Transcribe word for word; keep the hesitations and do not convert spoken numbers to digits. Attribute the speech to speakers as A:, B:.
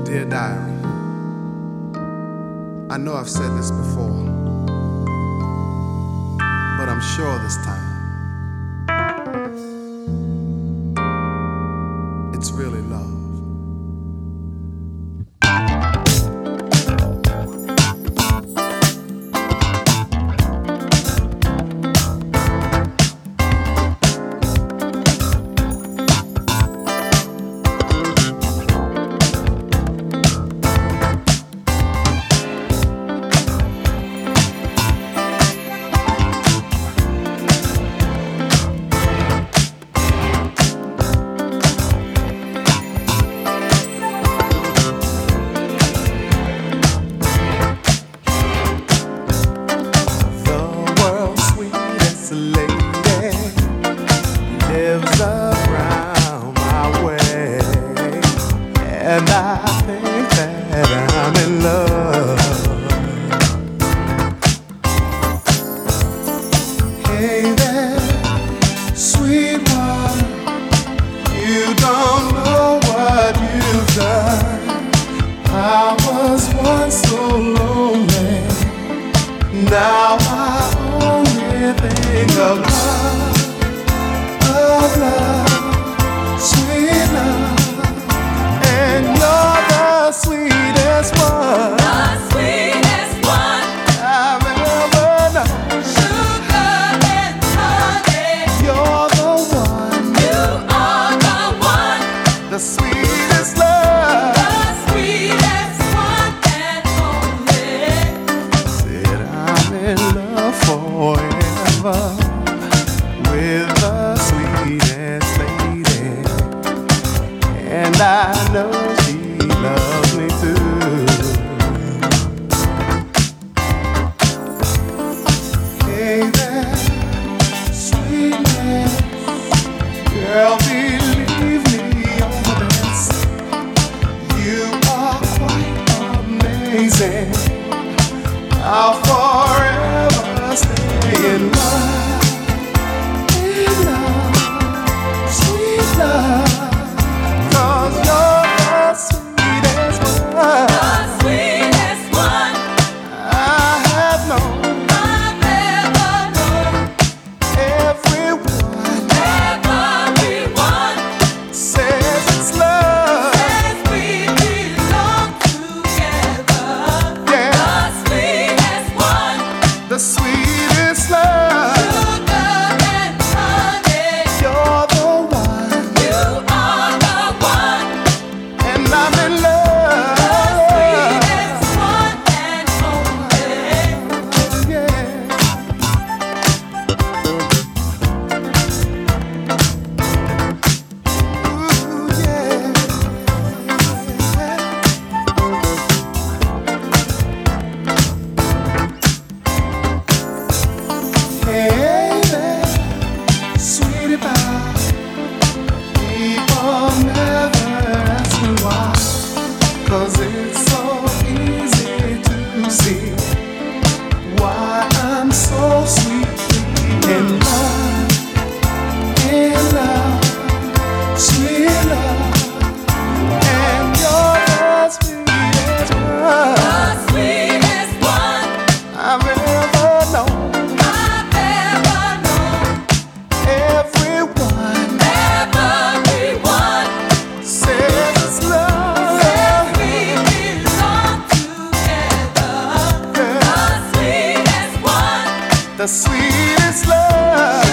A: Dear Diary, I know I've said this before, but I'm sure this time it's really love. Lives around my way, and I think that I'm in love. Hey there, sweet one, you don't know what you've done. I was once so lonely, now I only think of love. Of love, sweet love, and you're the sweetest one,
B: the sweetest one
A: I've ever known.
B: Sugar and honey,
A: You're the one,
B: you are the one,
A: the sweetest love,
B: the sweetest one and only.
A: Said I'm in love forever with the sweetest lady, and I know she loves me too. Hey there, sweetness, girl, believe me on this, you are quite amazing. I'll forever stay in love. Sweet love, 'cause you're the sweetest one,
B: The sweetest one
A: I have known.
B: I've ever known.
A: Everyone
B: Everyone
A: says it's love.
B: says we belong together.
A: Yeah.
B: The sweetest one,
A: The sweetest love.
B: sugar and honey,
A: You're the one,
B: you are the one,
A: and I'm in
B: the
A: love.
B: sweetest one and only.
A: Yeah. Ooh, yeah. Hey there, sweetie pie. People never ask me why, 'cause it's so easy to see why I'm so sweetly in love, in love, sweet love, and you're the sweetest one
B: The sweetest one
A: I've ever known.
B: I've ever known.
A: Everyone
B: Everyone
A: says it's love.
B: says we belong together.
A: Yeah.
B: The sweetest one,
A: The sweetest love.